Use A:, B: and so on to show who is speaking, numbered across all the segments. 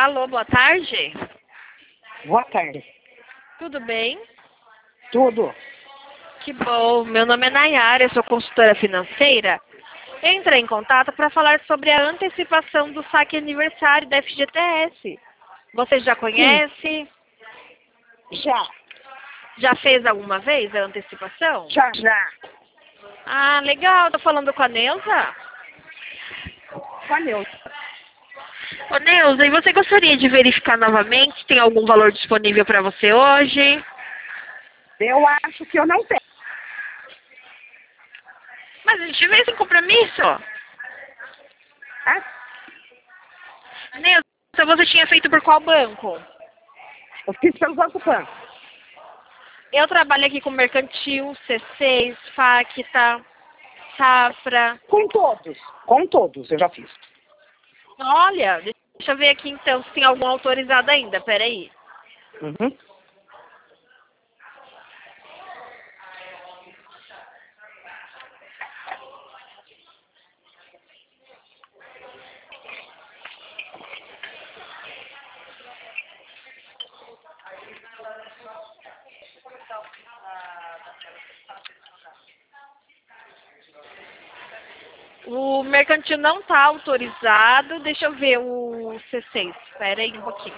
A: Alô, boa tarde.
B: Boa tarde.
A: Tudo bem?
B: Tudo.
A: Que bom. Meu nome é Nayara, eu sou consultora financeira. Eu entrei em contato para falar sobre a antecipação do saque aniversário da FGTS. Você já conhece?
B: Já.
A: Já fez alguma vez a antecipação?
B: Já.
A: Ah, legal. Tô falando com a Neuza?
B: Valeu.
A: Ô, Neuza, e você gostaria de verificar novamente se tem algum valor disponível para você hoje?
B: Eu acho que eu não tenho.
A: Mas a gente veio sem compromisso.
B: Tá?
A: Neuza, você tinha feito por qual banco?
B: Eu fiz pelo Banco Pan.
A: Eu trabalho aqui com Mercantil, C6, Facta, Safra.
B: Com todos. Com todos eu já fiz.
A: Olha, deixa eu ver aqui então se tem algum autorizado ainda. Peraí.
B: Uhum.
A: O Mercantil não está autorizado. Deixa eu ver o C6. Peraí um pouquinho.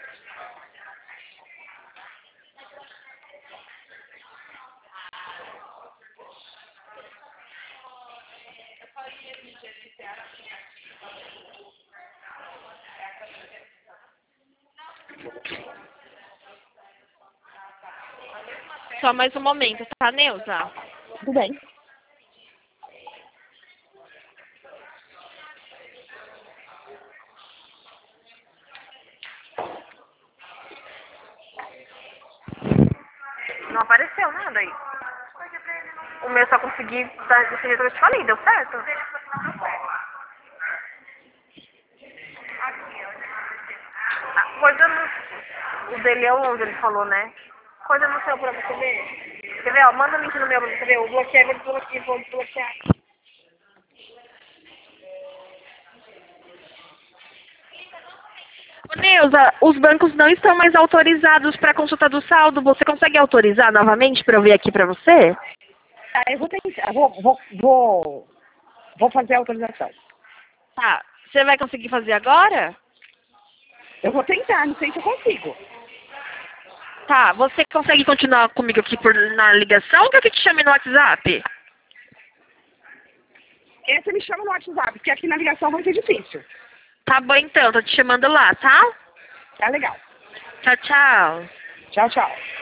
A: Só mais um momento, tá, Neuza?
B: Tudo bem.
A: Não apareceu nada aí. O meu só consegui dar desse jeito que eu te falei, deu certo? Coisa no... O dele é onde ele falou, né? Coisa no seu pra você ver. Quer ver, ó? Manda um link no meu pra você ver. Eu bloqueei, vou desbloquear. Ô, Neuza, os bancos não estão mais autorizados para consulta do saldo. Você consegue autorizar novamente para eu ver aqui para você?
B: Tá, eu vou tentar. Vou fazer a autorização.
A: Tá. Você vai conseguir fazer agora?
B: Eu vou tentar, não sei se eu consigo.
A: Tá. Você consegue continuar comigo aqui na ligação ou quer que eu te chame no WhatsApp?
B: Você me chama no WhatsApp, porque aqui na ligação vai ser difícil.
A: Tá bom então, tô te chamando lá, tá?
B: Tá legal.
A: Tchau, tchau.
B: Tchau, tchau.